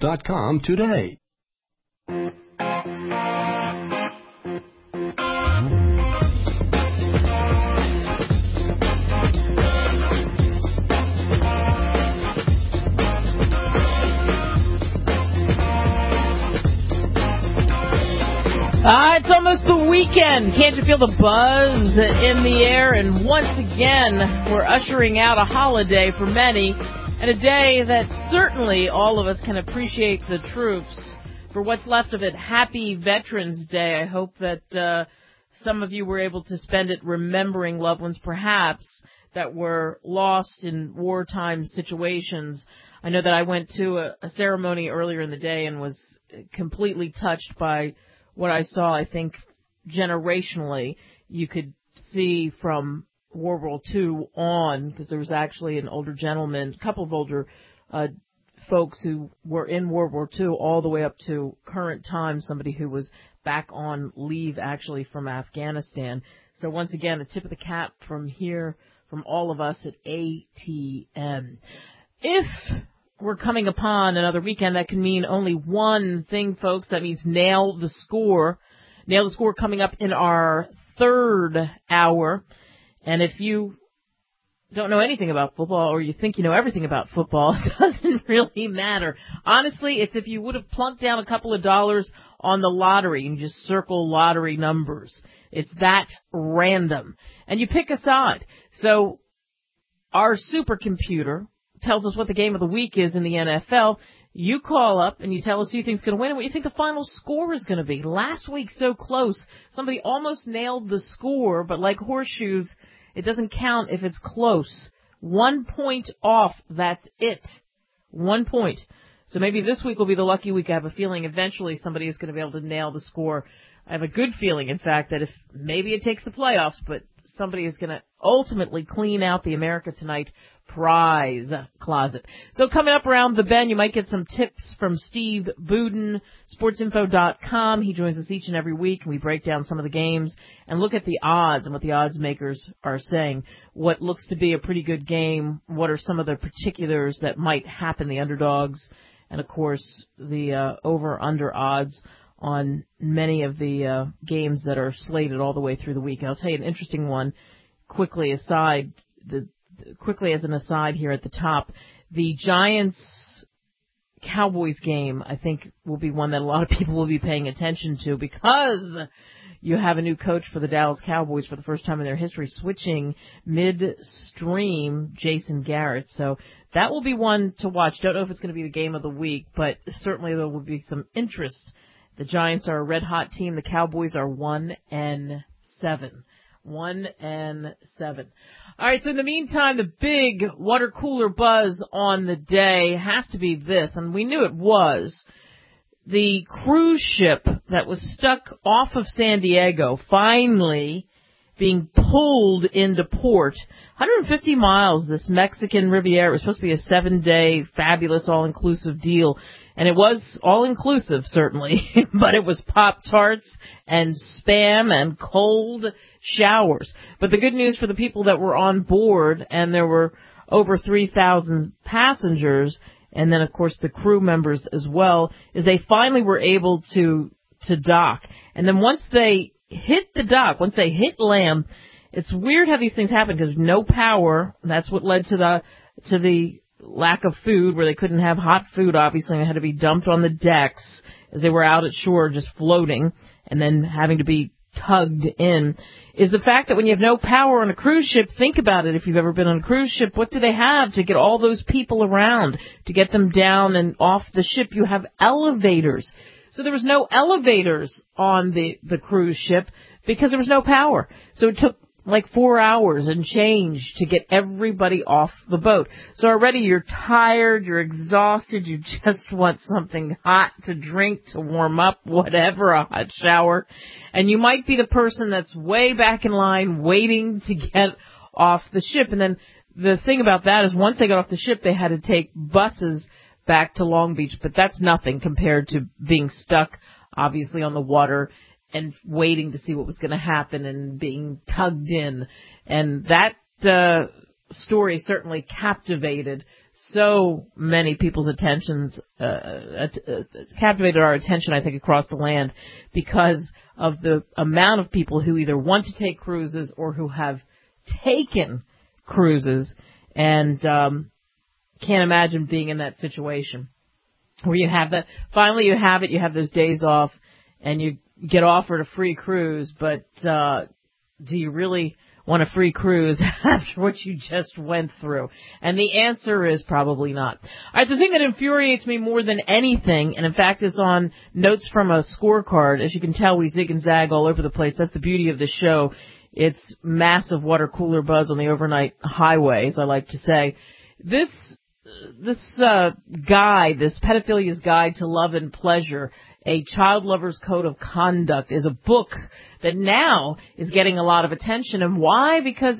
SportsInfo.com today. It's almost the weekend. Can't you feel the buzz in the air? And once again, we're ushering out a holiday for many, and a day that certainly all of us can appreciate the troops. For what's left of it, happy Veterans Day. I hope that some of you were able to spend it remembering loved ones, perhaps, that were lost in wartime situations. I know that I went to a ceremony earlier in the day and was completely touched by what I saw. I think generationally you could see from World War II on, because there was actually an older gentleman, a couple of older folks who were in World War II all the way up to current time, somebody who was back on leave actually from Afghanistan. So once again, a tip of the cap from here, from all of us at ATN. If we're coming upon another weekend, that can mean only one thing, folks. That means Nail the Score. Nail the Score coming up in our third hour. And if you don't know anything about football, or you think you know everything about football, it doesn't really matter. Honestly, it's if you would have plunked down a couple of dollars on the lottery and just circle lottery numbers. It's that random. And you pick a side. So our supercomputer tells us what the game of the week is in the NFL. You call up and you tell us who you think is going to win and what you think the final score is going to be. Last week, so close. Somebody almost nailed the score, but like horseshoes, it doesn't count if it's close. 1 point off, that's it. 1 point. So maybe this week will be the lucky week. I have a feeling eventually somebody is going to be able to nail the score. I have a good feeling, in fact, that if maybe it takes the playoffs, but somebody is going to ultimately clean out the America Tonight prize closet. So coming up around the bend, you might get some tips from Steve Budin, SportsInfo.com. He joins us each and every week, and we break down some of the games and look at the odds and what the odds makers are saying. What looks to be a pretty good game, what are some of the particulars that might happen, the underdogs, and, of course, the over-under odds on many of the games that are slated all the way through the week. And I'll tell you an interesting one quickly as an aside here at the top. The Giants-Cowboys game, I think, will be one that a lot of people will be paying attention to because you have a new coach for the Dallas Cowboys for the first time in their history, switching midstream, Jason Garrett. So that will be one to watch. Don't know if it's going to be the game of the week, but certainly there will be some interest. The Giants are a red-hot team. The Cowboys are 1-7. 1-7. All right, so in the meantime, the big water cooler buzz on the day has to be this, and we knew it was. The cruise ship that was stuck off of San Diego finally being pulled into port. 150 miles, this Mexican Riviera. It was supposed to be a 7-day fabulous all-inclusive deal. And it was all-inclusive, certainly, but it was Pop-Tarts and Spam and cold showers. But the good news for the people that were on board, and there were over 3,000 passengers, and then, of course, the crew members as well, is they finally were able to dock. And then once they hit the dock, once they hit land, it's weird how these things happen because no power. That's what led to the lack of food, where they couldn't have hot food, obviously, and it had to be dumped on the decks as they were out at shore just floating and then having to be tugged in, is the fact that when you have no power on a cruise ship, think about it if you've ever been on a cruise ship, what do they have to get all those people around, to get them down and off the ship? You have elevators. So there was no elevators on the cruise ship because there was no power. So it took like 4 hours and change to get everybody off the boat. So already you're tired, you're exhausted, you just want something hot to drink, to warm up, whatever, a hot shower. And you might be the person that's way back in line waiting to get off the ship. And then the thing about that is once they got off the ship, they had to take buses back to Long Beach. But that's nothing compared to being stuck, obviously, on the water and waiting to see what was going to happen and being tugged in. And that story certainly captivated so many people's attentions, captivated our attention, I think, across the land because of the amount of people who either want to take cruises or who have taken cruises and can't imagine being in that situation where you have that, finally you have it, you have those days off, and you get offered a free cruise, but do you really want a free cruise after what you just went through? And the answer is probably not. All right, the thing that infuriates me more than anything, and in fact it's on notes from a scorecard. As you can tell, we zig and zag all over the place. That's the beauty of the show. It's massive water cooler buzz on the overnight highway, as I like to say. This guide, this Pedophilia's Guide to Love and Pleasure, A Child Lover's Code of Conduct, is a book that now is getting a lot of attention. And why? Because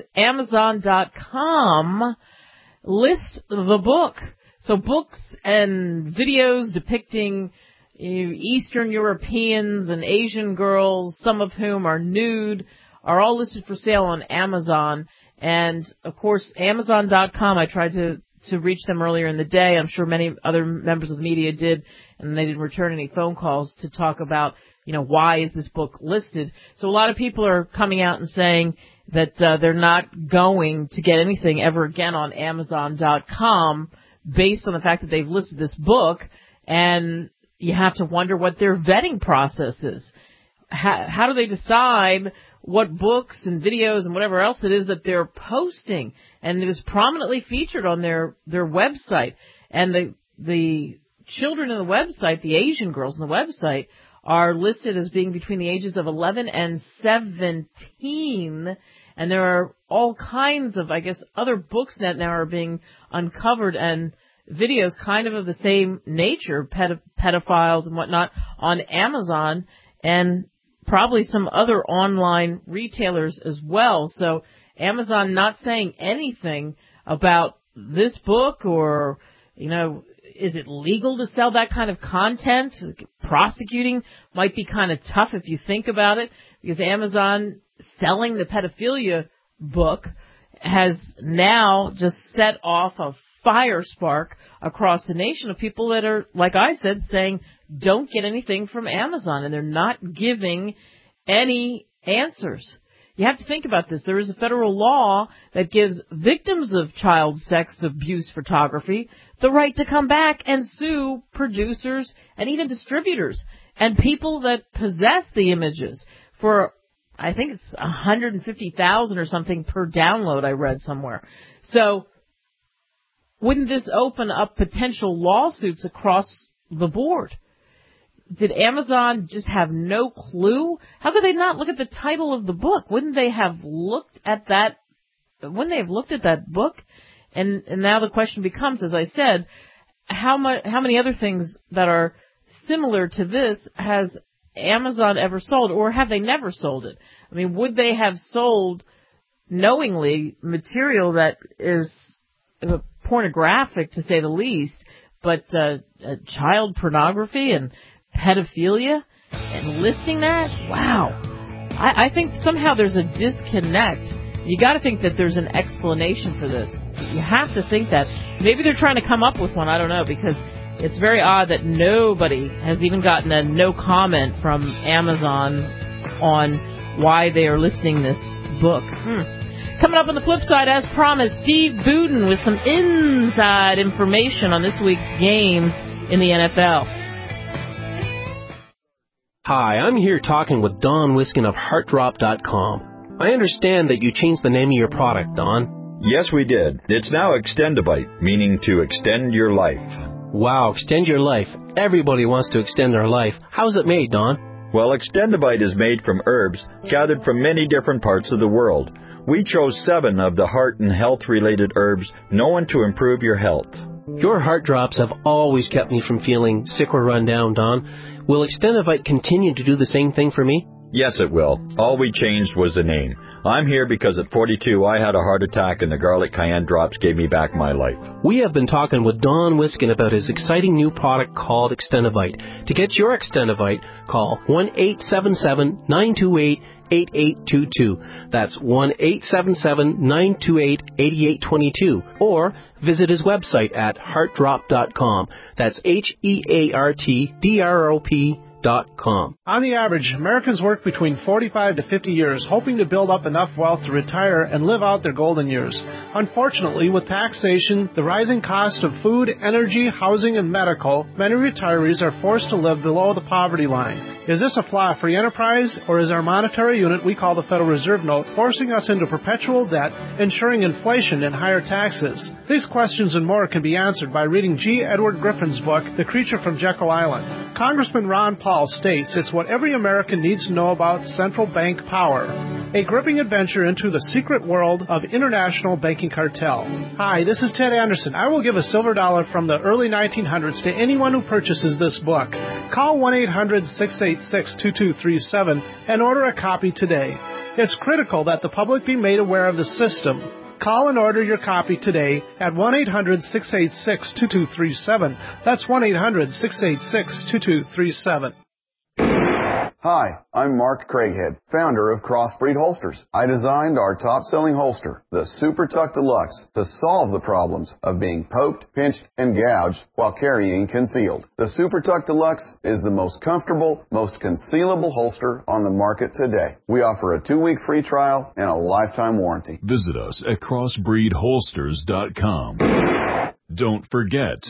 Amazon.com lists the book. So books and videos depicting Eastern Europeans and Asian girls, some of whom are nude, are all listed for sale on Amazon. And, of course, Amazon.com, I tried to reach them earlier in the day. I'm sure many other members of the media did, and they didn't return any phone calls to talk about, why is this book listed. So a lot of people are coming out and saying that they're not going to get anything ever again on Amazon.com based on the fact that they've listed this book, and you have to wonder what their vetting process is. How do they decide what books and videos and whatever else it is that they're posting? And it is prominently featured on their website. And the children in the website, the Asian girls in the website, are listed as being between the ages of 11 and 17. And there are all kinds of, I guess, other books that now are being uncovered and videos kind of the same nature, pedophiles and whatnot, on Amazon and probably some other online retailers as well. So Amazon not saying anything about this book or, is it legal to sell that kind of content? Prosecuting might be kind of tough if you think about it, because Amazon selling the pedophilia book has now just set off a fire spark across the nation of people that are, like I said, saying don't get anything from Amazon, and they're not giving any answers. You have to think about this. There is a federal law that gives victims of child sex abuse photography the right to come back and sue producers and even distributors and people that possess the images for, I think it's $150,000 or something per download, I read somewhere. So wouldn't this open up potential lawsuits across the board? Did Amazon just have no clue? How could they not look at the title of the book? Wouldn't they have looked at that? Wouldn't they have looked at that book? And now the question becomes, as I said, how many other things that are similar to this has Amazon ever sold, or have they never sold it? I mean, would they have sold knowingly material that is pornographic, to say the least, but child pornography and pedophilia and listing that? Wow. I think somehow there's a disconnect. You got to think that there's an explanation for this. You have to think that. Maybe they're trying to come up with one. I don't know, because it's very odd that nobody has even gotten a no comment from Amazon on why they are listing this book. Coming up on the flip side, as promised, Steve Buden with some inside information on this week's games in the NFL. Hi, I'm here talking with Don Wiskin of HeartDrop.com. I understand that you changed the name of your product, Don. Yes, we did. It's now Extendivite, meaning to extend your life. Wow, extend your life. Everybody wants to extend their life. How's it made, Don? Well, Extendivite is made from herbs gathered from many different parts of the world. We chose 7 of the heart and health-related herbs known to improve your health. Your heart drops have always kept me from feeling sick or run down, Don. Will Extendivite continue to do the same thing for me? Yes, it will. All we changed was the name. I'm here because at 42 I had a heart attack and the garlic cayenne drops gave me back my life. We have been talking with Don Wiskin about his exciting new product called Extendivite. To get your Extendivite, call 1-877-928-8822. That's 1-877-928-8822. Or visit his website at heartdrop.com. That's HEARTDROP.com. On the average, Americans work between 45 to 50 years, hoping to build up enough wealth to retire and live out their golden years. Unfortunately, with taxation, the rising cost of food, energy, housing, and medical, many retirees are forced to live below the poverty line. Is this a flaw free enterprise, or is our monetary unit we call the Federal Reserve Note forcing us into perpetual debt, ensuring inflation and higher taxes? These questions and more can be answered by reading G. Edward Griffin's book, The Creature from Jekyll Island. Congressman Ron Paul states it's what every American needs to know about central bank power. A gripping adventure into the secret world of international banking cartel. Hi, this is Ted Anderson. I will give a silver dollar from the early 1900s to anyone who purchases this book. Call 1-800-686-2237 and order a copy today. It's critical that the public be made aware of the system. Call and order your copy today at 1-800-686-2237. That's 1-800-686-2237. Hi, I'm Mark Craighead, founder of Crossbreed Holsters. I designed our top-selling holster, the Super Tuck Deluxe, to solve the problems of being poked, pinched, and gouged while carrying concealed. The Super Tuck Deluxe is the most comfortable, most concealable holster on the market today. We offer a 2-week free trial and a lifetime warranty. Visit us at crossbreedholsters.com. Don't forget,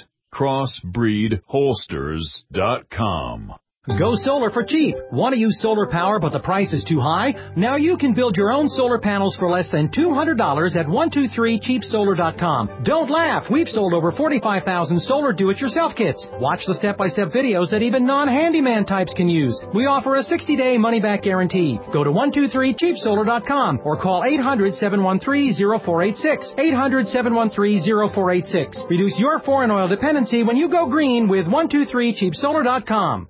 crossbreedholsters.com. Go solar for cheap. Want to use solar power but the price is too high? Now you can build your own solar panels for less than $200 at 123cheapsolar.com. Don't laugh. We've sold over 45,000 solar do-it-yourself kits. Watch the step-by-step videos that even non-handyman types can use. We offer a 60-day money-back guarantee. Go to 123cheapsolar.com or call 800-713-0486. 800-713-0486. Reduce your foreign oil dependency when you go green with 123cheapsolar.com.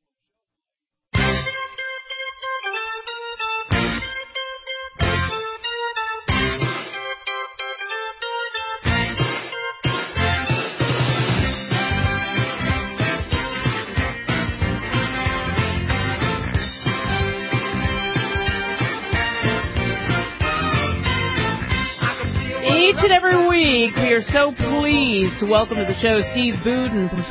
Each and every week, we are so pleased to welcome to the show Steve Budin from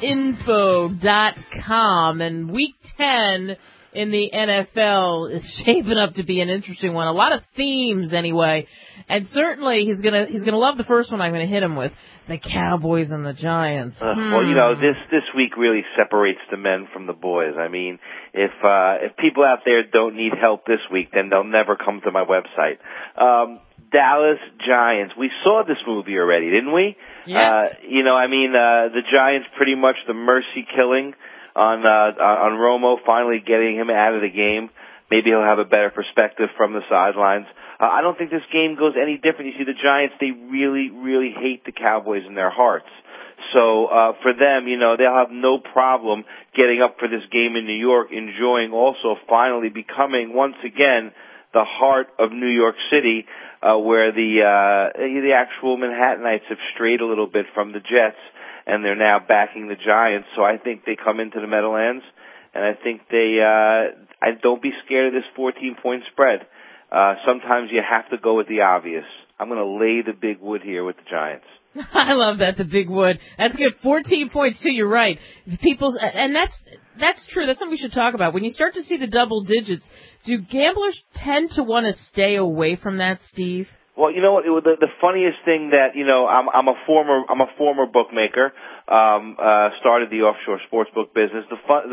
SportsInfo.com. And Week 10 in the NFL is shaping up to be an interesting one. A lot of themes, anyway. And certainly, he's gonna love the first one I'm gonna hit him with: the Cowboys and the Giants. Well, you know, this week really separates the men from the boys. I mean, if people out there don't need help this week, then they'll never come to my website. Dallas Giants. We saw this movie already, didn't we? Yes. The Giants pretty much the mercy killing on Romo, finally getting him out of the game. Maybe he'll have a better perspective from the sidelines. I don't think this game goes any different. You see, the Giants, they really, really hate the Cowboys in their hearts. So for them, they'll have no problem getting up for this game in New York, enjoying also finally becoming once again the heart of New York City, where the actual Manhattanites have strayed a little bit from the Jets, and they're now backing the Giants. So I think they come into the Meadowlands, and I think don't be scared of this 14-point spread. Sometimes you have to go with the obvious. I'm going to lay the big wood here with the Giants. I love that, the big wood. That's good. 14 points too. You're right. And that's true. That's something we should talk about. When you start to see the double digits, do gamblers tend to want to stay away from that, Steve? Well, you know what? The funniest thing that I'm a former bookmaker. Started the offshore sportsbook business.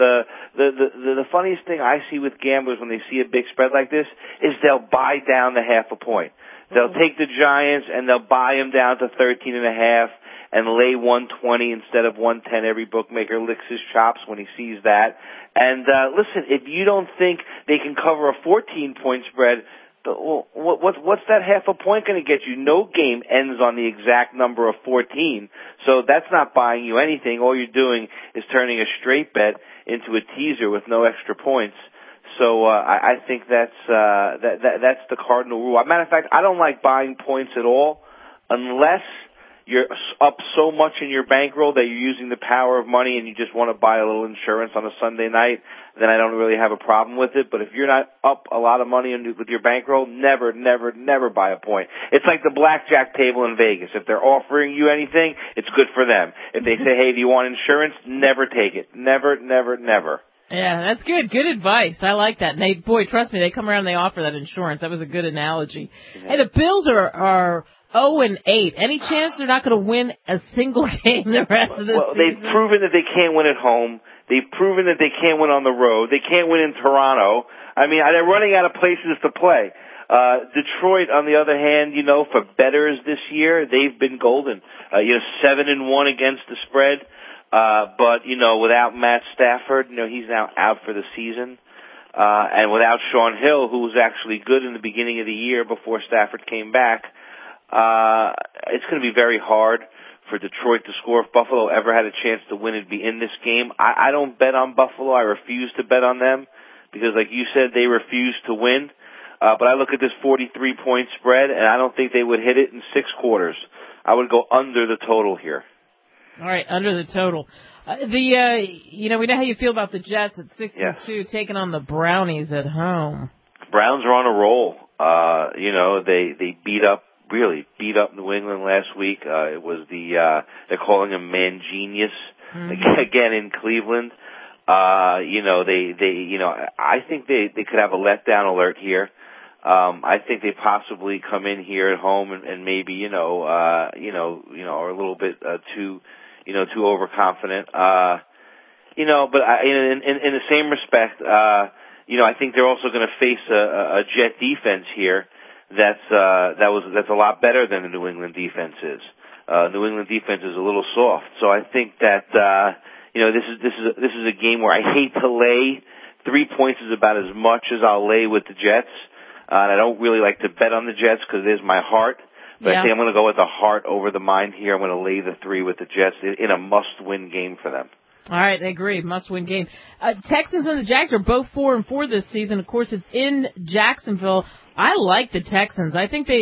The funniest thing I see with gamblers when they see a big spread like this is they'll buy down the half a point. They'll take the Giants and they'll buy them down to 13.5 and lay 120 instead of 110. Every bookmaker licks his chops when he sees that. And listen, if you don't think they can cover a 14-point spread, what's that half a point going to get you? No game ends on the exact number of 14, so that's not buying you anything. All you're doing is turning a straight bet into a teaser with no extra points. So I think that's the cardinal rule. As a matter of fact, I don't like buying points at all unless you're up so much in your bankroll that you're using the power of money and you just want to buy a little insurance on a Sunday night, then I don't really have a problem with it. But if you're not up a lot of money with your bankroll, never buy a point. It's like the blackjack table in Vegas. If they're offering you anything, it's good for them. If they say, hey, do you want insurance? Never take it. Never. Yeah, that's good. Good advice. I like that. And boy, trust me, they come around and they offer that insurance. That was a good analogy. Yeah. Hey, the Bills are 0-8. Any chance they're not going to win a single game the rest of the season? They've proven that they can't win at home. They've proven that they can't win on the road. They can't win in Toronto. I mean, they're running out of places to play. Detroit, on the other hand, for bettors this year, they've been golden. 7-1 against the spread. But without Matt Stafford, he's now out for the season. And without Sean Hill, who was actually good in the beginning of the year before Stafford came back, it's going to be very hard for Detroit to score. If Buffalo ever had a chance to win, it'd be in this game. I don't bet on Buffalo. I refuse to bet on them because, like you said, they refuse to win. But I look at this 43-point spread, and I don't think they would hit it in 6 quarters. I would go under the total here. All right, under the total. We know how you feel about the Jets at 6-2, taking on the Brownies at home. Browns are on a roll. They really beat up New England last week. It was they're calling him Man Genius again in Cleveland. I think they could have a letdown alert here. I think they possibly come in here at home and maybe are a little bit too overconfident. But in the same respect, I think they're also going to face a Jet defense here that's a lot better than the New England defense is. New England defense is a little soft, so I think that this is a game where I hate to lay 3 points is about as much as I'll lay with the Jets. And I don't really like to bet on the Jets because it is my heart. But I think I'm going to go with the heart over the mind here. I'm going to lay the 3 with the Jets in a must-win game for them. All right, I agree. Must-win game. Texans and the Jags are both 4-4 this season. Of course, it's in Jacksonville. I like the Texans. I think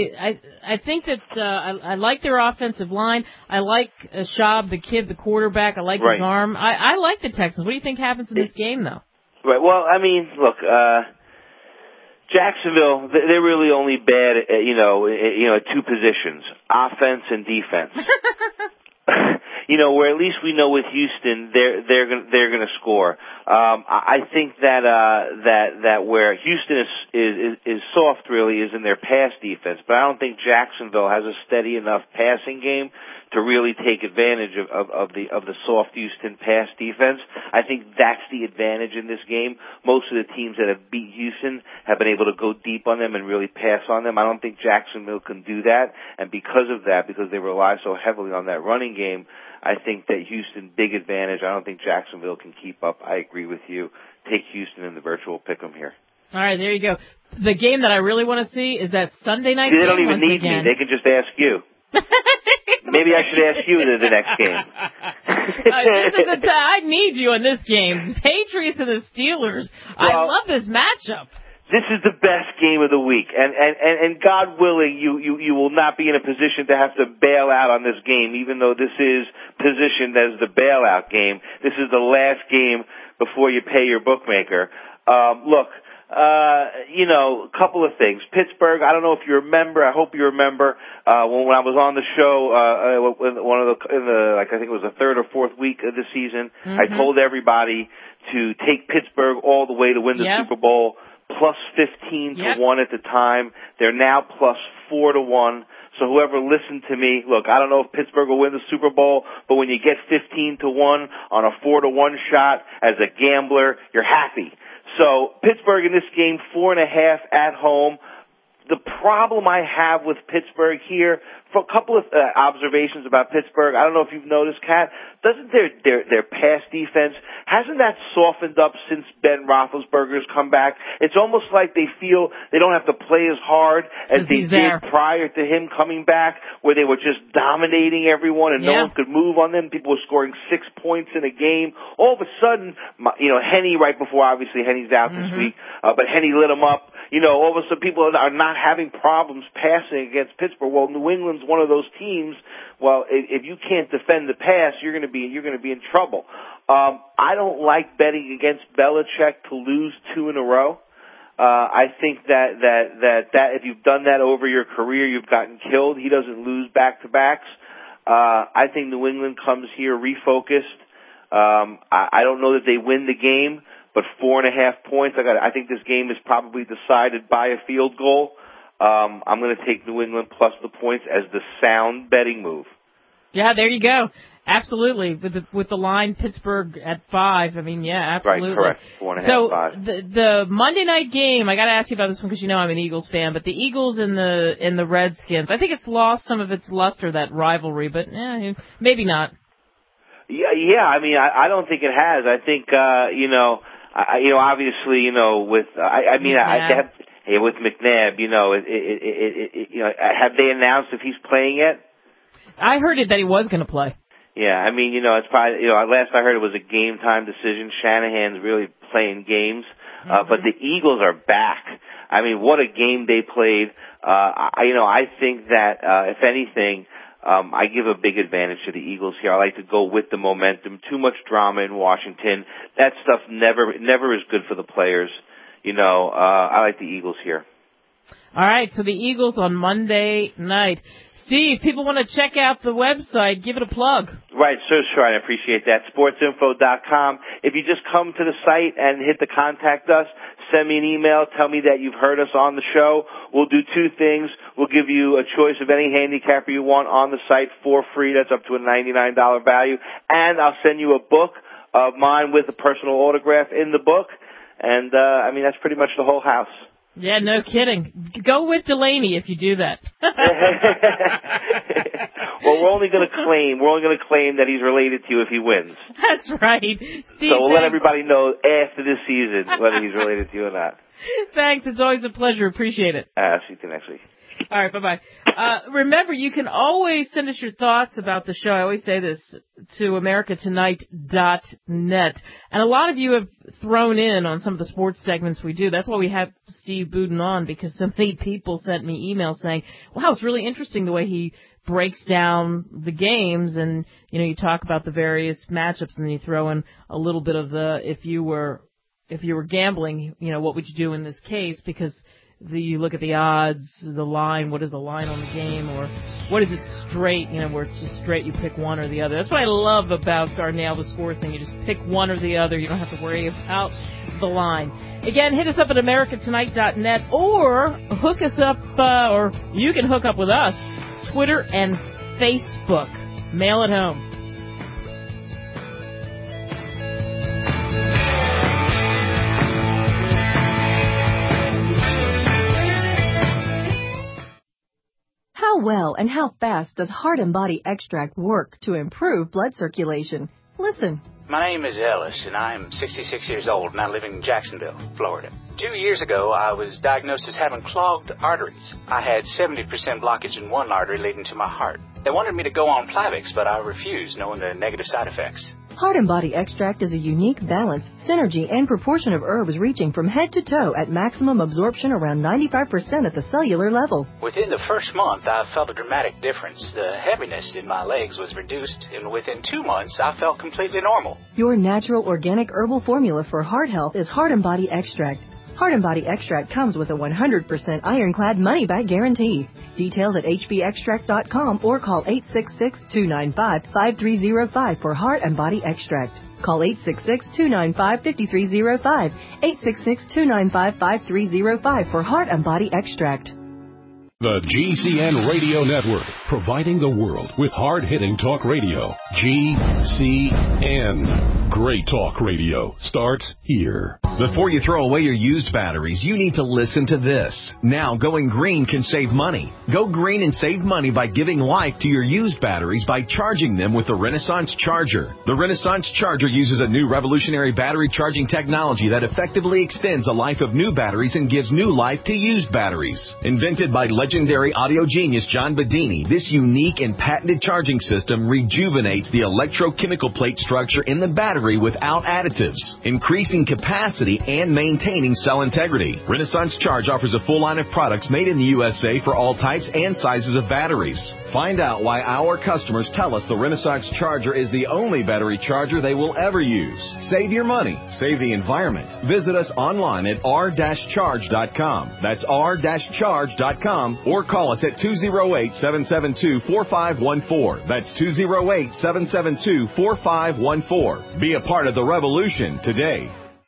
I like their offensive line. I like Schaub, the kid, the quarterback. I like his arm. I like the Texans. What do you think happens in this game, though? Right. Well, I mean, look. Jacksonville, they're really only bad at, at 2 positions, offense and defense. Where at least we know with Houston, they're going to score. I think that where Houston is soft really is in their pass defense, but I don't think Jacksonville has a steady enough passing game to really take advantage of the soft Houston pass defense. I think that's the advantage in this game. Most of the teams that have beat Houston have been able to go deep on them and really pass on them. I don't think Jacksonville can do that, and because of that, because they rely so heavily on that running game, I think that Houston, big advantage. I don't think Jacksonville can keep up. I agree with you. Take Houston in the virtual pick'em here. All right, there you go. The game that I really want to see is that Sunday night game. They don't even need me. They can just ask you. Maybe I should ask you the next game. I need you in this game. Patriots and the Steelers. Well, I love this matchup. This is the best game of the week, and God willing, you will not be in a position to have to bail out on this game, even though this is positioned as the bailout game. This is the last game before you pay your bookmaker. A couple of things. Pittsburgh, I don't know if you remember, I hope you remember, when I was on the show, I think it was the 3rd or 4th week of the season, I told everybody to take Pittsburgh all the way to win the Super Bowl, plus 15 to 1 at the time. They're now plus 4 to 1. So whoever listened to me, look, I don't know if Pittsburgh will win the Super Bowl, but when you get 15 to 1 on a 4 to 1 shot as a gambler, you're happy. So Pittsburgh in this game, 4.5 at home. The problem I have with Pittsburgh here, for a couple of observations about Pittsburgh, I don't know if you've noticed, Kat, doesn't their pass defense, hasn't that softened up since Ben Roethlisberger's come back? It's almost like they feel they don't have to play as hard as they did prior to him coming back, where they were just dominating everyone and no one could move on them. People were scoring 6 points in a game. All of a sudden, Henne, right before, obviously, Henne's out this week, but Henne lit him up. All of a sudden people are not having problems passing against Pittsburgh. Well, New England's one of those teams. Well, if you can't defend the pass, you're going to be in trouble. I don't like betting against Belichick to lose 2 in a row. I think that if you've done that over your career, you've gotten killed. He doesn't lose back-to-backs. I think New England comes here refocused. I don't know that they win the game, but 4.5 points. I think this game is probably decided by a field goal. I'm going to take New England plus the points as the sound betting move. Yeah, there you go. Absolutely. With the line Pittsburgh at 5. I mean, yeah, absolutely. Right, correct. 4.5, so 5. The Monday night game, I got to ask you about this one because I'm an Eagles fan, but the Eagles and the Redskins, I think it's lost some of its luster, that rivalry, but maybe not. Yeah. I mean, I don't think it has. I think obviously, with McNabb, have they announced if he's playing yet? I heard that he was going to play. Yeah, I mean, it's probably, last I heard it was a game time decision. Shanahan's really playing games, but the Eagles are back. I mean, what a game they played. I think that, if anything, I give a big advantage to the Eagles here. I like to go with the momentum. Too much drama in Washington. That stuff never is good for the players. I like the Eagles here. All right, so the Eagles on Monday night. Steve, people want to check out the website. Give it a plug. Right, sure. I appreciate that. Sportsinfo.com. If you just come to the site and hit the contact us, send me an email, tell me that you've heard us on the show. We'll do 2 things. We'll give you a choice of any handicapper you want on the site for free. That's up to a $99 value. And I'll send you a book of mine with a personal autograph in the book. And, that's pretty much the whole house. Yeah, no kidding. Go with Delaney if you do that. Well, we're only going to claim that he's related to you if he wins. That's right. Steve, so we'll let everybody know after this season whether he's related to you or not. Thanks. It's always a pleasure. Appreciate it. See you next week. All right, bye-bye. Remember, you can always send us your thoughts about the show. I always say this, to americatonight.net. And a lot of you have thrown in on some of the sports segments we do. That's why we have Steve Budin on, because so many people sent me emails saying, wow, it's really interesting the way he breaks down the games, and, you talk about the various matchups, and then you throw in a little bit of the, if you were gambling, what would you do in this case? Because you look at the odds, the line, what is the line on the game, or what is it straight, where it's just straight, you pick one or the other. That's what I love about our Nail the Score thing. You just pick one or the other. You don't have to worry about the line. Again, hit us up at americatonight.net or hook us up, or you can hook up with us, Twitter and Facebook. Mail it home. How well and how fast does Heart and Body Extract work to improve blood circulation? Listen. My name is Ellis, and I'm 66 years old, and I live in Jacksonville, Florida. 2 years ago, I was diagnosed as having clogged arteries. I had 70% blockage in one artery leading to my heart. They wanted me to go on Plavix, but I refused, knowing the negative side effects. Heart and Body Extract is a unique balance, synergy, and proportion of herbs reaching from head to toe at maximum absorption around 95% at the cellular level. Within the first month, I felt a dramatic difference. The heaviness in my legs was reduced, and within 2 months, I felt completely normal. Your natural organic herbal formula for heart health is Heart and Body Extract. Heart and Body Extract comes with a 100% ironclad money-back guarantee. Details at hbextract.com or call 866-295-5305 for Heart and Body Extract. Call 866-295-5305, 866-295-5305 for Heart and Body Extract. The GCN Radio Network, providing the world with hard-hitting talk radio. GCN. Great talk radio starts here. Before you throw away your used batteries, you need to listen to this. Now, going green can save money. Go green and save money by giving life to your used batteries by charging them with the Renaissance Charger. The Renaissance Charger uses a new revolutionary battery charging technology that effectively extends the life of new batteries and gives new life to used batteries. Invented by legendary audio genius John Bedini, this unique and patented charging system rejuvenates the electrochemical plate structure in the battery without additives, increasing capacity and maintaining cell integrity. Renaissance Charge offers a full line of products made in the USA for all types and sizes of batteries. Find out why our customers tell us the Renaissance Charger is the only battery charger they will ever use. Save your money. Save the environment. Visit us online at r-charge.com. That's r-charge.com, or call us at 208-772-4514. That's 208-772-4514. Be a part of the revolution today.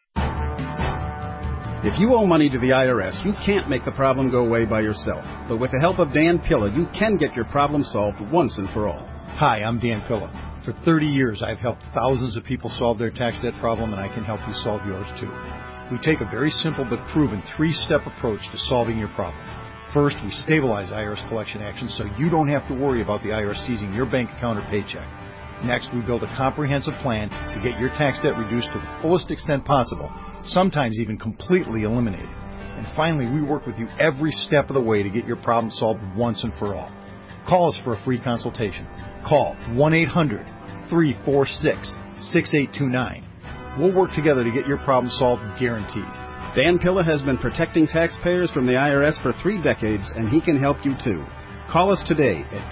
If you owe money to the IRS, you can't make the problem go away by yourself. But with the help of Dan Pilla, you can get your problem solved once and for all. Hi, I'm Dan Pilla. For 30 years, I've helped thousands of people solve their tax debt problem, and I can help you solve yours too. We take a very simple but proven 3-step approach to solving your problem. First, we stabilize IRS collection actions so you don't have to worry about the IRS seizing your bank account or paycheck. Next, we build a comprehensive plan to get your tax debt reduced to the fullest extent possible, sometimes even completely eliminated. And finally, we work with you every step of the way to get your problem solved once and for all. Call us for a free consultation. Call 1-800-346-6829. We'll work together to get your problem solved, guaranteed. Dan Pilla has been protecting taxpayers from the IRS for 3 decades, and he can help you too. Call us today at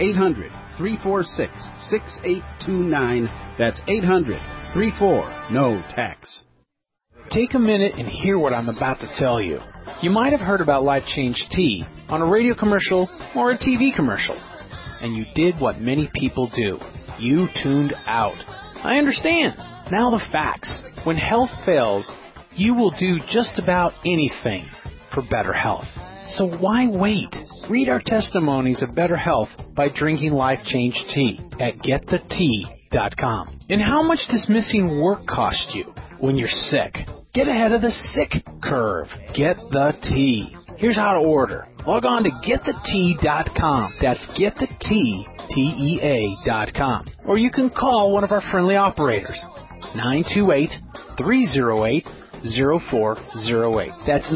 800-346-6829. That's 800-34-NO-TAX. Take a minute and hear what I'm about to tell you. You might have heard about Life Change Tea on a radio commercial or a TV commercial, and you did what many people do. You tuned out. I understand. Now the facts. When health fails, you will do just about anything for better health. So why wait? Read our testimonies of better health by drinking Life Change Tea at getthetea.com. And how much does missing work cost you when you're sick? Get ahead of the sick curve. Get the tea. Here's how to order. Log on to getthetea.com. That's getthetea.com. Or you can call one of our friendly operators. 928-308-0408. That's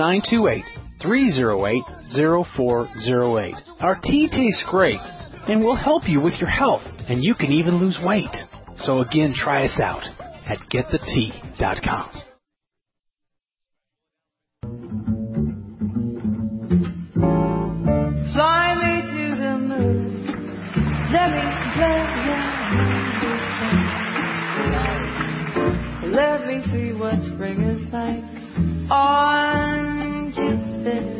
928-308-0408. Our tea tastes great and will help you with your health, and you can even lose weight. So again, try us out at getthetea.com. Fly me to the moon. Let me play your Let me see what spring is like on Jupiter.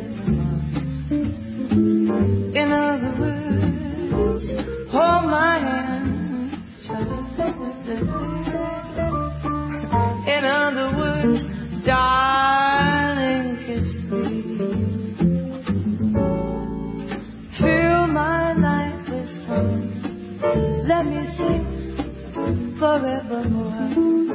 In other words, hold my hand, child. In other words, darling, kiss me. Fill my life with song. Let me sing forevermore.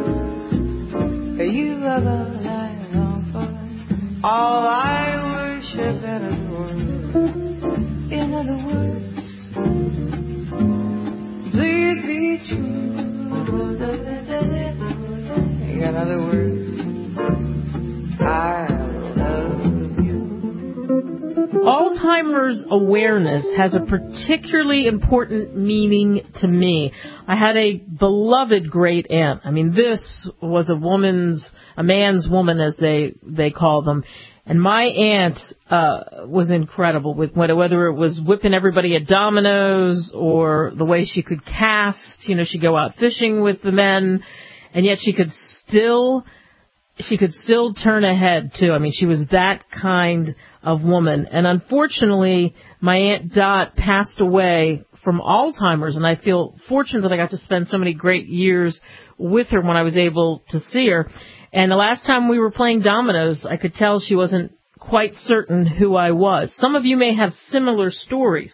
You are all I long for, all I worship and adore. In other words, please be true. In other words, I love you. Alzheimer's awareness has a particularly important meaning to me. I had a beloved great aunt. I mean, this was a man's woman, as they call them. And my aunt was incredible with whether it was whipping everybody at dominoes or the way she could cast. You know, she'd go out fishing with the men, and yet she could still turn ahead too. I mean, she was that kind of woman. And unfortunately, my Aunt Dot passed away from Alzheimer's, and I feel fortunate that I got to spend so many great years with her when I was able to see her. And the last time we were playing dominoes, I could tell she wasn't quite certain who I was. Some of you may have similar stories.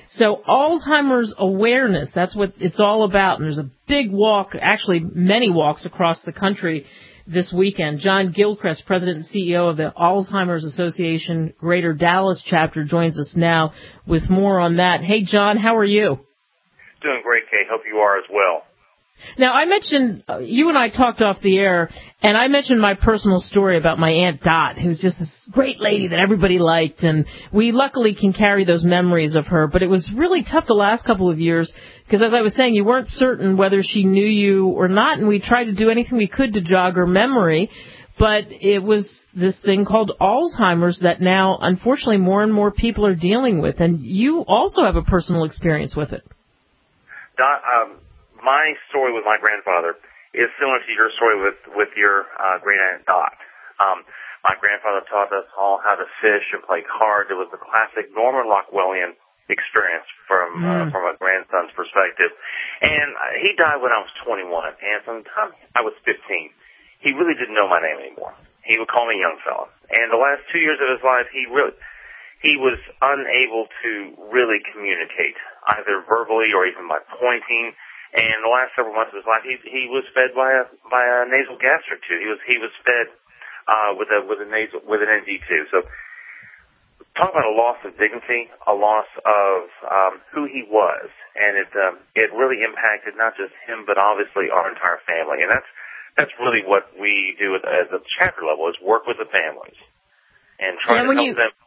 So Alzheimer's awareness, that's what it's all about. And there's a big walk, actually many walks across the country this weekend. John Gilchrist, President and CEO of the Alzheimer's Association Greater Dallas chapter, joins us now with more on that. Hey, John, how are you? Doing great, Kay. Hope you are as well. Now, I mentioned, you and I talked off the air, and I mentioned my personal story about my Aunt Dot, who's just this great lady that everybody liked, and we luckily can carry those memories of her, but it was really tough the last couple of years, because as I was saying, you weren't certain whether she knew you or not, and we tried to do anything we could to jog her memory, but it was this thing called Alzheimer's that now, unfortunately, more and more people are dealing with, and you also have a personal experience with it. Dot, my story with my grandfather is similar to your story with your great aunt Dot. My grandfather taught us all how to fish and play cards. It was the classic Norman Rockwellian experience from a grandson's perspective. And he died when I was 21, and from the time I was 15, he really didn't know my name anymore. He would call me young fella. And the last 2 years of his life, he was unable to really communicate, either verbally or even by pointing. And the last several months of his life, he was fed by a nasal gastric tube. He was fed with an NG tube. So, talk about a loss of dignity, a loss of who he was, and it really impacted not just him, but obviously our entire family. And that's really what we do at the chapter level, is work with the families and try to help them.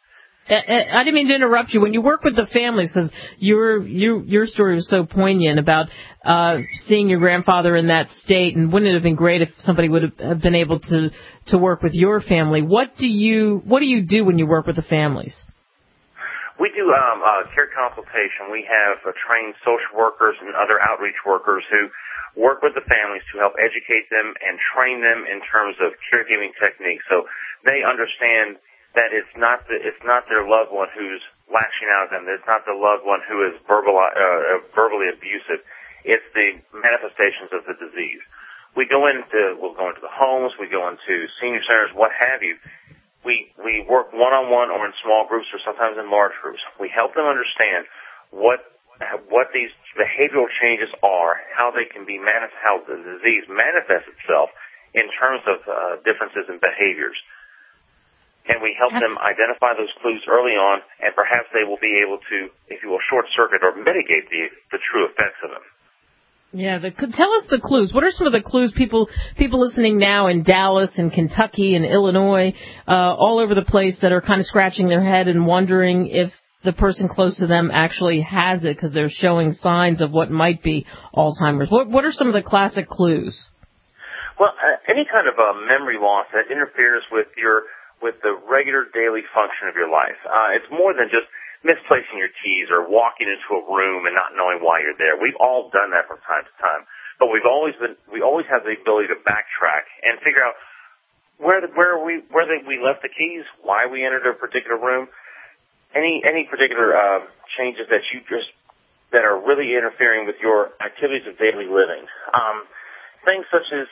I didn't mean to interrupt you. When you work with the families, because your story was so poignant about seeing your grandfather in that state, and wouldn't it have been great if somebody would have been able to work with your family? What do you do when you work with the families? We do care consultation. We have trained social workers and other outreach workers who work with the families to help educate them and train them in terms of caregiving techniques, so they understand that it's not their loved one who's lashing out at them. It's not the loved one who is verbally abusive. It's the manifestations of the disease. We'll go into the homes, we go into senior centers, what have you. We work one-on-one or in small groups or sometimes in large groups. We help them understand what these behavioral changes are, how they can be how the disease manifests itself in terms of differences in behaviors. And we help them identify those clues early on, and perhaps they will be able to, if you will, short-circuit or mitigate the true effects of them. Yeah, tell us the clues. What are some of the clues people listening now in Dallas and Kentucky and Illinois, all over the place, that are kind of scratching their head and wondering if the person close to them actually has it because they're showing signs of what might be Alzheimer's? What are some of the classic clues? Well, any kind of memory loss that interferes with the regular daily function of your life. It's more than just misplacing your keys or walking into a room and not knowing why you're there. We've all done that from time to time, but we always have the ability to backtrack and figure out where we left the keys, why we entered a particular room, any particular changes that are really interfering with your activities of daily living. Things such as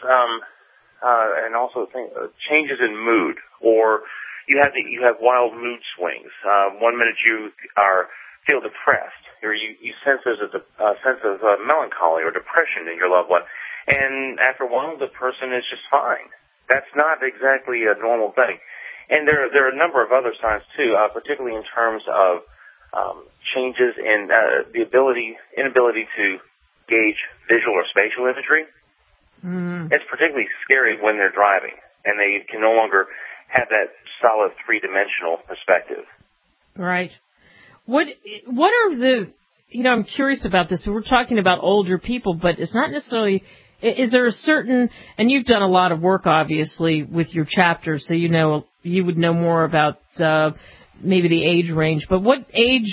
and also changes in mood, or you have wild mood swings. 1 minute you feel depressed, or you sense there's a sense of melancholy or depression in your loved one, and after a while the person is just fine. That's not exactly a normal thing. And there are a number of other signs too, particularly in terms of changes in the inability to gauge visual or spatial imagery. It's particularly scary when they're driving and they can no longer have that solid three-dimensional perspective. Right. What are the, I'm curious about this. We're talking about older people, but it's not necessarily, is there a certain, and you've done a lot of work obviously with your chapter, so you would know more about maybe the age range, but what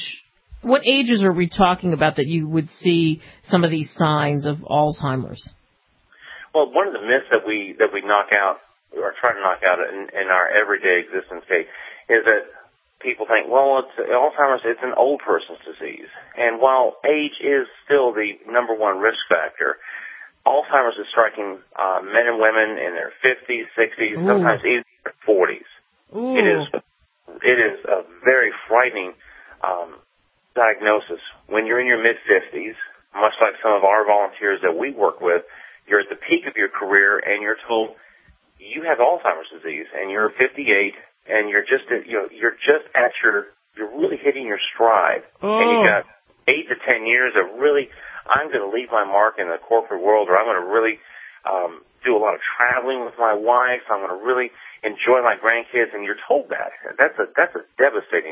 ages are we talking about that you would see some of these signs of Alzheimer's? Well, one of the myths that we knock out, or try to knock out in our everyday existence, Kate, is that people think, well, Alzheimer's, it's an old person's disease. And while age is still the number one risk factor, Alzheimer's is striking men and women in their 50s, 60s, sometimes even their 40s. It is a very frightening diagnosis, when you're in your mid-50s, much like some of our volunteers that we work with, you're at the peak of your career and you're told you have Alzheimer's disease and you're 58 and you're really hitting your stride. And you got 8 to 10 years of really, I'm going to leave my mark in the corporate world, or I'm going to really do a lot of traveling with my wife. I'm going to really enjoy my grandkids. And you're told that. That's a devastating.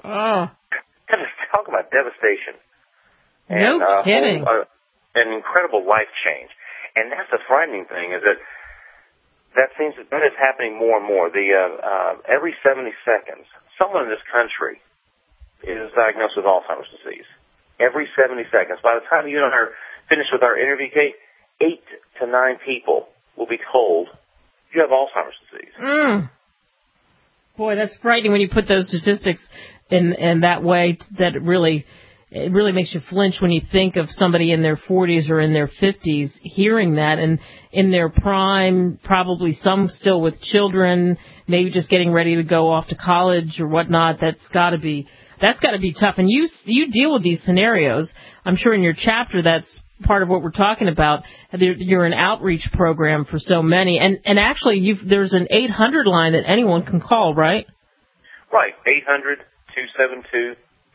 Talk about devastation. No kidding. An incredible life change. And that's the frightening thing, is that that is happening more and more. Every 70 seconds, someone in this country is diagnosed with Alzheimer's disease. Every 70 seconds. By the time you and I are finished with our interview, Kate, 8 to 9 people will be told you have Alzheimer's disease. Boy, that's frightening when you put those statistics in that way. That it really makes you flinch when you think of somebody in their 40s or in their 50s hearing that, and in their prime, probably some still with children, maybe just getting ready to go off to college or whatnot. That's got to be tough. And you deal with these scenarios. I'm sure in your chapter that's part of what we're talking about. You're an outreach program for so many, and actually there's an 800 line that anyone can call, right? Right, 800-272-3900,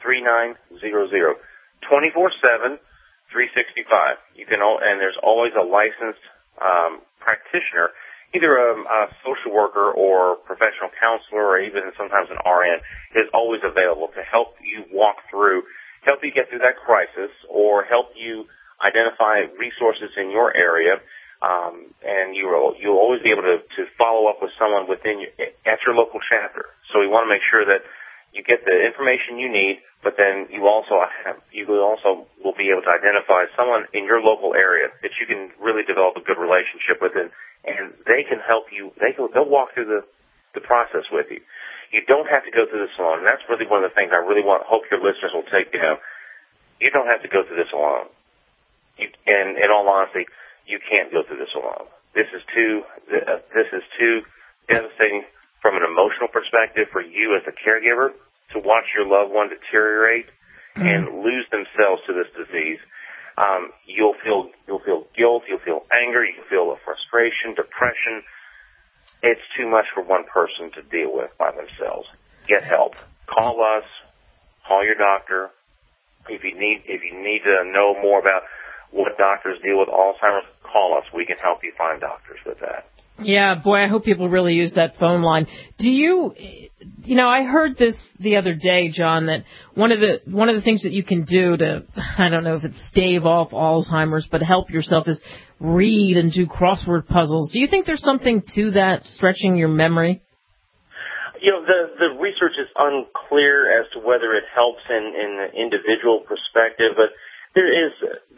24/7, 365. And there's always a licensed practitioner, either a social worker or professional counselor, or even sometimes an RN, is always available to help you help you get through that crisis, or help you identify resources in your area. And you'll always be able to follow up with someone at your local chapter. So we want to make sure that you get the information you need, but then you also will be able to identify someone in your local area that you can really develop a good relationship with, and they can help you. They'll walk through the process with you. You don't have to go through this alone, and that's really one of the things I really hope your listeners will take down. You don't have to go through this alone. And in all honesty, you can't go through this alone. This is too devastating from an emotional perspective for you as a caregiver to watch your loved one deteriorate and lose themselves to this disease. You'll feel guilt, you'll feel anger, you'll feel frustration, depression. It's too much for one person to deal with by themselves. Get help. Call us. Call your doctor. If you need to know more about what doctors deal with Alzheimer's, call us. We can help you find doctors with that. Yeah, boy, I hope people really use that phone line. I heard this the other day, John, that one of the things that you can do to, I don't know if it's stave off Alzheimer's, but help yourself, is read and do crossword puzzles. Do you think there's something to that, stretching your memory? The research is unclear as to whether it helps in the individual perspective, but there is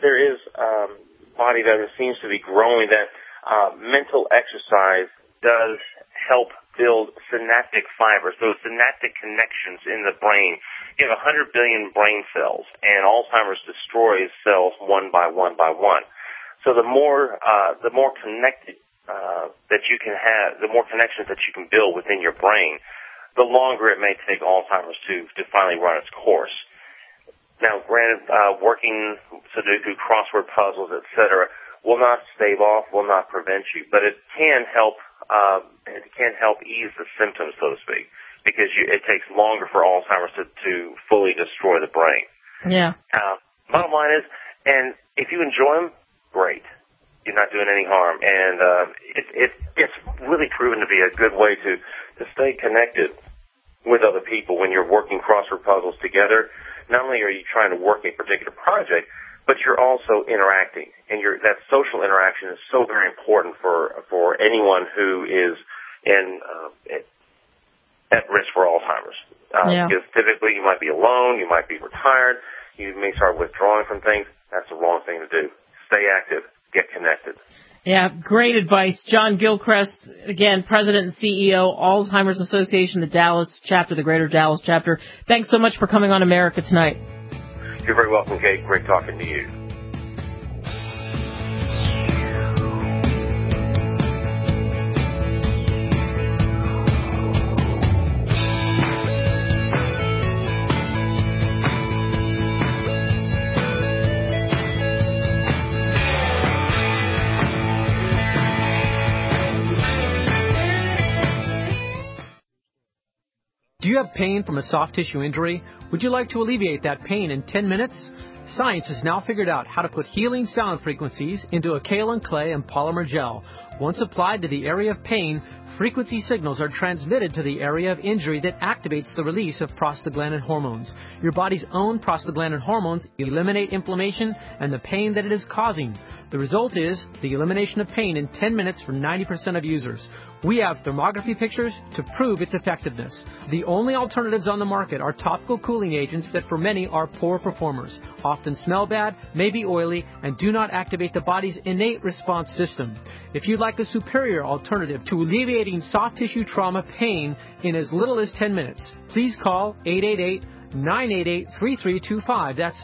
body that seems to be growing that mental exercise does help build synaptic fibers, those synaptic connections in the brain. You have 100 billion brain cells, and Alzheimer's destroys cells one by one by one. So the more connected that you can have, the more connections that you can build within your brain, the longer it may take Alzheimer's to finally run its course. Now, granted, working Sudoku, crossword puzzles, etc., will not stave off, will not prevent you, but it can help. It can help ease the symptoms, so to speak, because it takes longer for Alzheimer's to fully destroy the brain. Yeah. Bottom line is, and if you enjoy them, great. You're not doing any harm, and it's really proven to be a good way to stay connected with other people when you're working crossword puzzles together. Not only are you trying to work a particular project, but you're also interacting, and that social interaction is so very important for anyone who is at risk for Alzheimer's. Because typically you might be alone, you might be retired, you may start withdrawing from things. That's the wrong thing to do. Stay active, get connected. Yeah, great advice. John Gilchrist, again, President and CEO, Alzheimer's Association, the Dallas chapter, the Greater Dallas chapter. Thanks so much for coming on America Tonight. You're very welcome, Kate. Great talking to you. Do you have pain from a soft tissue injury? Would you like to alleviate that pain in 10 minutes? Science has now figured out how to put healing sound frequencies into a kaolin clay and polymer gel. Once applied to the area of pain, frequency signals are transmitted to the area of injury that activates the release of prostaglandin hormones. Your body's own prostaglandin hormones eliminate inflammation and the pain that it is causing. The result is the elimination of pain in 10 minutes for 90% of users. We have thermography pictures to prove its effectiveness. The only alternatives on the market are topical cooling agents that for many are poor performers, often smell bad, may be oily, and do not activate the body's innate response system. If you'd like a superior alternative to alleviating soft tissue trauma pain in as little as 10 minutes, please call 888-988-3325. That's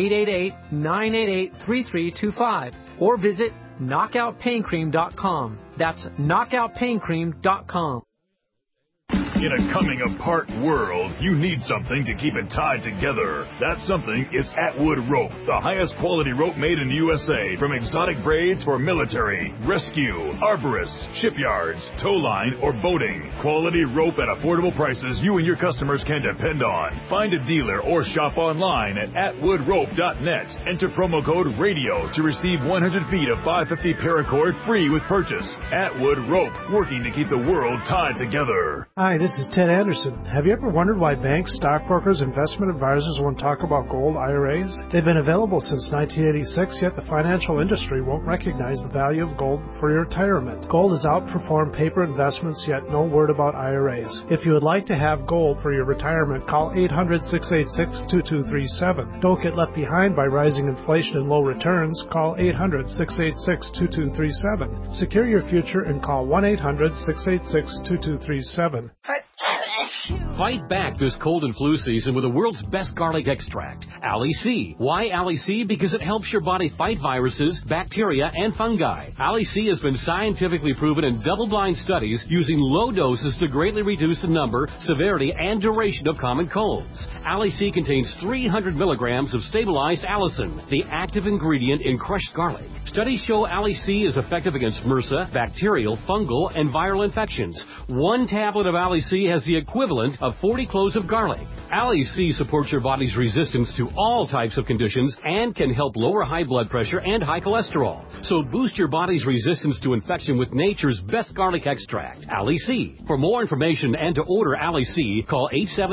888-988-3325. Or visit knockoutpaincream.com. That's knockoutpaincream.com. In a coming apart world, you need something to keep it tied together. That something is Atwood Rope, the highest quality rope made in the USA, from exotic braids for military, rescue, arborists, shipyards, tow line, or boating. Quality rope at affordable prices you and your customers can depend on. Find a dealer or shop online at atwoodrope.net. Enter promo code RADIO to receive 100 feet of 550 paracord free with purchase. Atwood Rope, working to keep the world tied together. Hi, this is Ted Anderson. Have you ever wondered why banks, stockbrokers, investment advisors won't talk about gold IRAs? They've been available since 1986, yet the financial industry won't recognize the value of gold for your retirement. Gold has outperformed paper investments, yet no word about IRAs. If you would like to have gold for your retirement, call 800-686-2237. Don't get left behind by rising inflation and low returns. Call 800-686-2237. Secure your future and call 1-800-686-2237. Fight back this cold and flu season with the world's best garlic extract, Ali C. Why Ali C? Because it helps your body fight viruses, bacteria, and fungi. Ali C has been scientifically proven in double-blind studies using low doses to greatly reduce the number, severity, and duration of common colds. Ali C contains 300 milligrams of stabilized allicin, the active ingredient in crushed garlic. Studies show Ali C is effective against MRSA, bacterial, fungal, and viral infections. One tablet of Ali C has the equivalent of 40 cloves of garlic. Ali C supports your body's resistance to all types of conditions and can help lower high blood pressure and high cholesterol. So boost your body's resistance to infection with nature's best garlic extract, Ali C. For more information and to order Ali C, call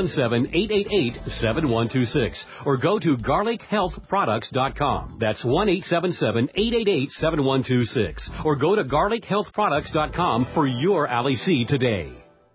877-888-7126 or go to garlichealthproducts.com. That's 1-877-888-7126 or go to garlichealthproducts.com for your Ali C today.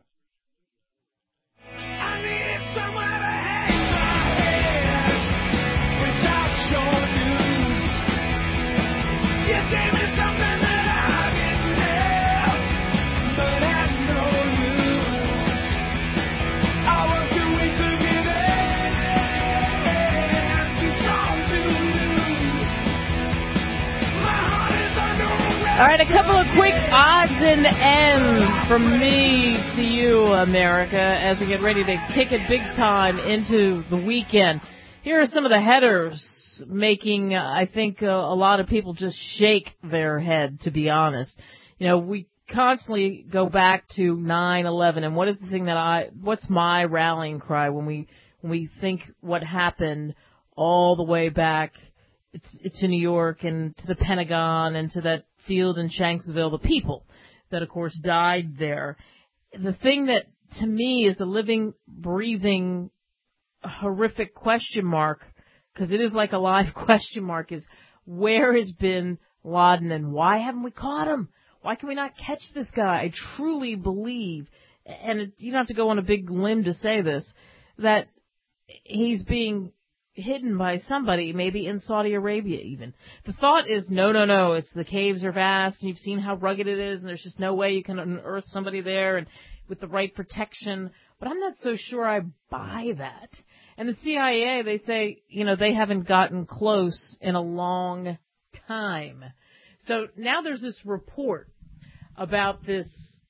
All right, a couple of quick odds and ends from me to you, America, as we get ready to kick it big time into the weekend. Here are some of the headers making, I think, a lot of people just shake their head, to be honest. You know, we constantly go back to 9/11, and what is the thing what's my rallying cry when we think what happened all the way back to New York and to the Pentagon and to that field in Shanksville, the people that, of course, died there. The thing that, to me, is the living, breathing, horrific question mark, because it is like a live question mark, is where has bin Laden and why haven't we caught him? Why can we not catch this guy? I truly believe, and you don't have to go on a big limb to say this, that he's being hidden by somebody, maybe in Saudi Arabia even. The thought is, no, it's the caves are vast, and you've seen how rugged it is, and there's just no way you can unearth somebody there and with the right protection. But I'm not so sure I buy that. And the CIA, they say, they haven't gotten close in a long time. So now there's this report about the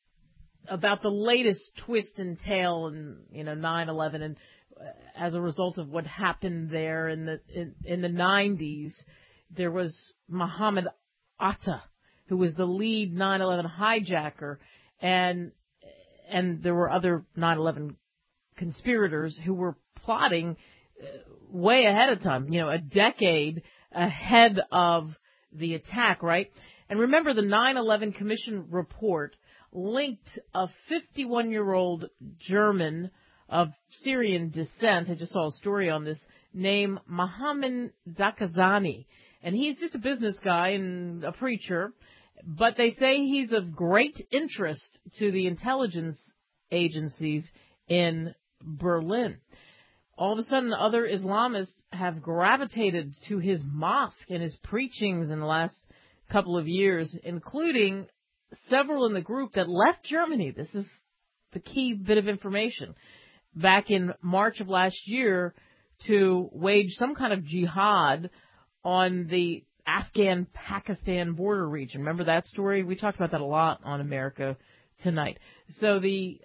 latest twist and tale in 9/11, and as a result of what happened there in the 90s, there was Mohammed Atta, who was the lead 9/11 hijacker, and there were other 9/11 conspirators who were plotting way ahead of time, a decade ahead of the attack, right? And remember, the 9/11 Commission report linked a 51-year-old German of Syrian descent. I just saw a story on this, named Mohammed Dakazani. And he's just a business guy and a preacher, but they say he's of great interest to the intelligence agencies in Berlin. All of a sudden, other Islamists have gravitated to his mosque and his preachings in the last couple of years, including several in the group that left Germany. This is the key bit of information. Back in March of last year to wage some kind of jihad on the Afghan-Pakistan border region. Remember that story? We talked about that a lot on America Tonight. So the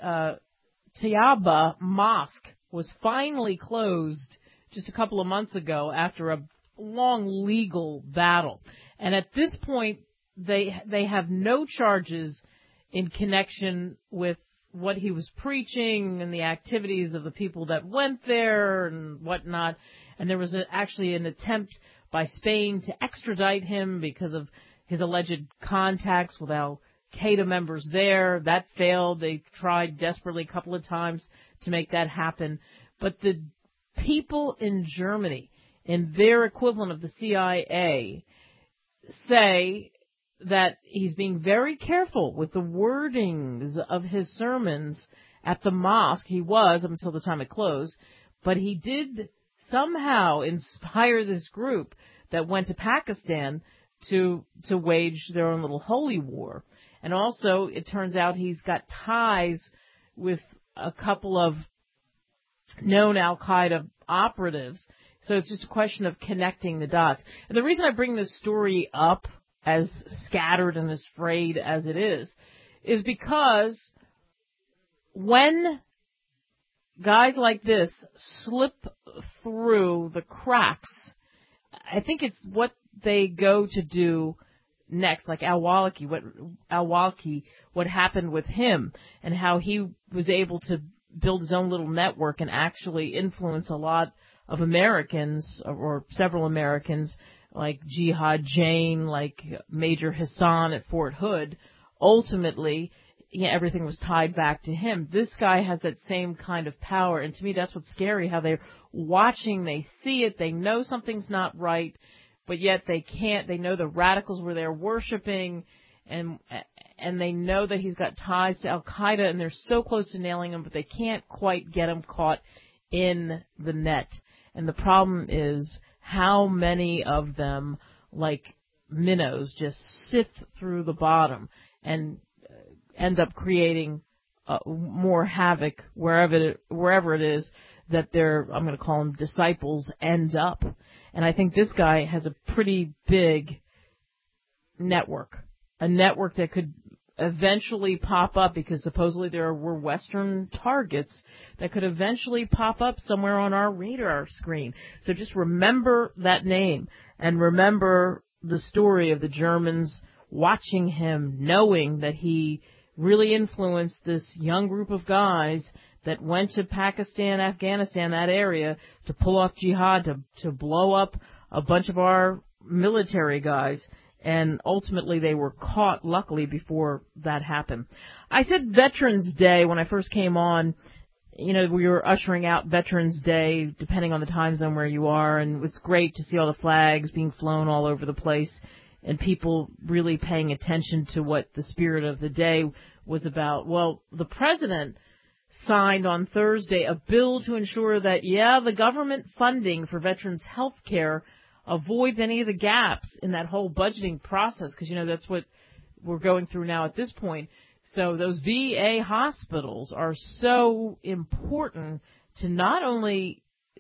Tayaba Mosque was finally closed just a couple of months ago after a long legal battle. And at this point, they have no charges in connection with what he was preaching and the activities of the people that went there and whatnot. And there was actually an attempt by Spain to extradite him because of his alleged contacts with Al-Qaeda members there. That failed. They tried desperately a couple of times to make that happen. But the people in Germany, in their equivalent of the CIA, say that he's being very careful with the wordings of his sermons at the mosque. He was, up until the time it closed, but he did somehow inspire this group that went to Pakistan to wage their own little holy war. And also, it turns out he's got ties with a couple of known Al-Qaeda operatives. So it's just a question of connecting the dots. And the reason I bring this story up, as scattered and as frayed as it is because when guys like this slip through the cracks, I think it's what they go to do next, like Al-Awlaki, what happened with him and how he was able to build his own little network and actually influence a lot of Americans, or several Americans, like Jihad Jain, like Major Hassan at Fort Hood. Ultimately, everything was tied back to him. This guy has that same kind of power, and to me that's what's scary, how they're watching, they see it, they know something's not right, but yet they can't. They know the radicals were there worshiping, and they know that he's got ties to Al-Qaeda, and they're so close to nailing him, but they can't quite get him caught in the net. And the problem is how many of them, like minnows, just sift through the bottom and end up creating more havoc wherever it is that their, I'm going to call them disciples, end up. And I think this guy has a pretty big network, a network that could eventually pop up, because supposedly there were Western targets that could eventually pop up somewhere on our radar screen. So just remember that name, and remember the story of the Germans watching him, knowing that he really influenced this young group of guys that went to Pakistan, Afghanistan, that area, to pull off jihad, to blow up a bunch of our military guys. And ultimately they were caught, luckily, before that happened. I said Veterans Day when I first came on. We were ushering out Veterans Day, depending on the time zone where you are, and it was great to see all the flags being flown all over the place and people really paying attention to what the spirit of the day was about. Well, the president signed on Thursday a bill to ensure that, the government funding for veterans' health care avoids any of the gaps in that whole budgeting process, because, that's what we're going through now at this point. So those VA hospitals are so important to not only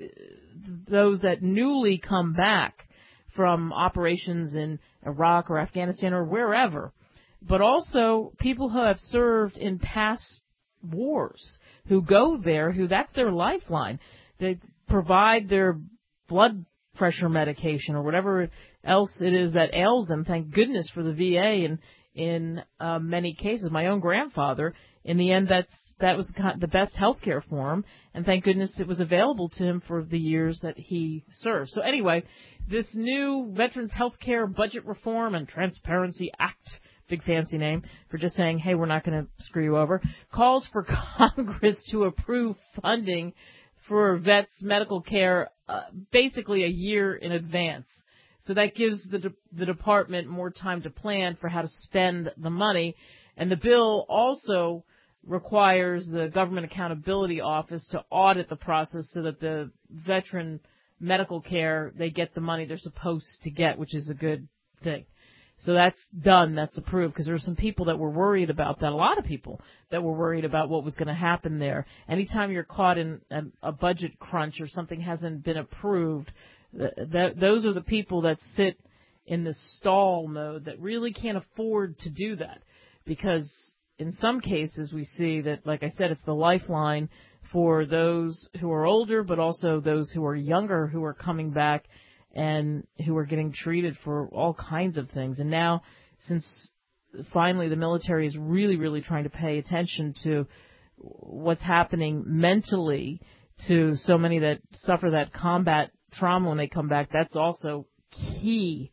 those that newly come back from operations in Iraq or Afghanistan or wherever, but also people who have served in past wars, who go there, who that's their lifeline. They provide their blood pressure medication or whatever else it is that ails them. Thank goodness for the VA in many cases. My own grandfather in the end, that was the best health care for him, and thank goodness it was available to him for the years that he served. So anyway, this new Veterans Health Care Budget Reform and Transparency Act, big fancy name for just saying, hey, we're not going to screw you over, calls for Congress to approve funding for vets' medical care basically a year in advance. So that gives the department more time to plan for how to spend the money. And the bill also requires the Government Accountability Office to audit the process so that the veteran medical care, they get the money they're supposed to get, which is a good thing. So that's done, that's approved, because there were some people that were worried about that, a lot of people that were worried about what was going to happen there. Anytime you're caught in a budget crunch or something hasn't been approved, those are the people that sit in the stall mode that really can't afford to do that, because in some cases we see that, like I said, it's the lifeline for those who are older, but also those who are younger who are coming back and who are getting treated for all kinds of things. And now, since finally the military is really, really trying to pay attention to what's happening mentally to so many that suffer that combat trauma when they come back, that's also key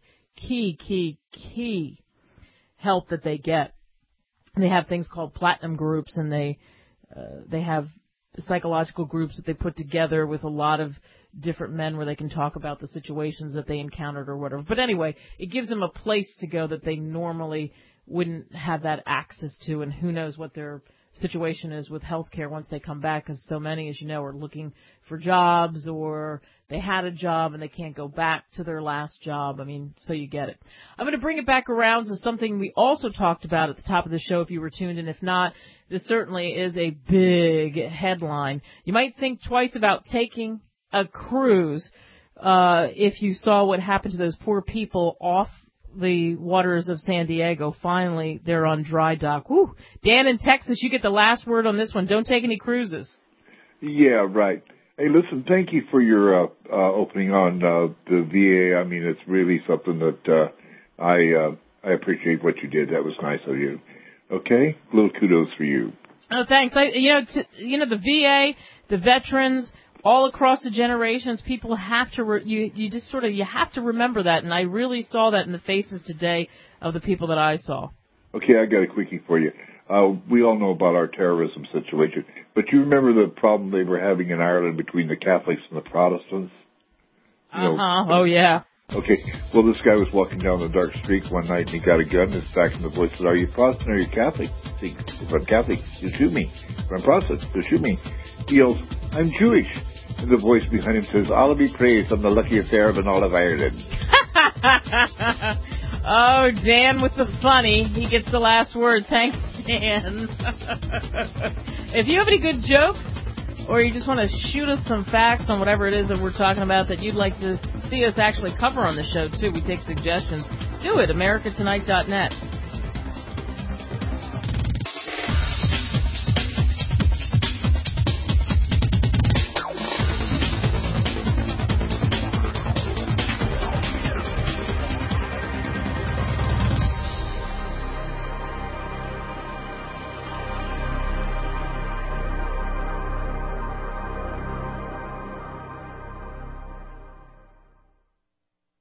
help that they get. And they have things called platinum groups, and they have psychological groups that they put together with a lot of different men where they can talk about the situations that they encountered or whatever. But anyway, it gives them a place to go that they normally wouldn't have that access to, and who knows what their situation is with healthcare once they come back, because so many, as you know, are looking for jobs, or they had a job and they can't go back to their last job. I mean, so you get it. I'm going to bring it back around to something we also talked about at the top of the show if you were tuned in. If not, this certainly is a big headline. You might think twice about taking a cruise if you saw what happened to those poor people off the waters of San Diego. Finally, they're on dry dock. Woo. Dan in Texas, you get the last word on this one. Don't take any cruises. Yeah, right. Hey, listen, thank you for your opening on the VA. I mean, it's really something that I appreciate what you did. That was nice of you. Okay? Little kudos for you. Oh, thanks. The VA, the veterans, all across the generations, people have to, you have to remember that. And I really saw that in the faces today of the people that I saw. Okay, I got a quickie for you. We all know about our terrorism situation, but you remember the problem they were having in Ireland between the Catholics and the Protestants? Oh, yeah. Okay, well, this guy was walking down a dark street one night, and he got a gun, and back in the voice said, "Are you Protestant or are you Catholic?" See, if I'm Catholic, you shoot me. If I'm Protestant, you shoot me. He yells, "I'm Jewish." And the voice behind him says, "Allah be praised, I'm the luckiest Arab in all of Ireland." Oh, Dan with the funny. He gets the last word. Thanks, Dan. If you have any good jokes, or you just want to shoot us some facts on whatever it is that we're talking about that you'd like to see us actually cover on the show, too, we take suggestions. Do it, americatonight.net.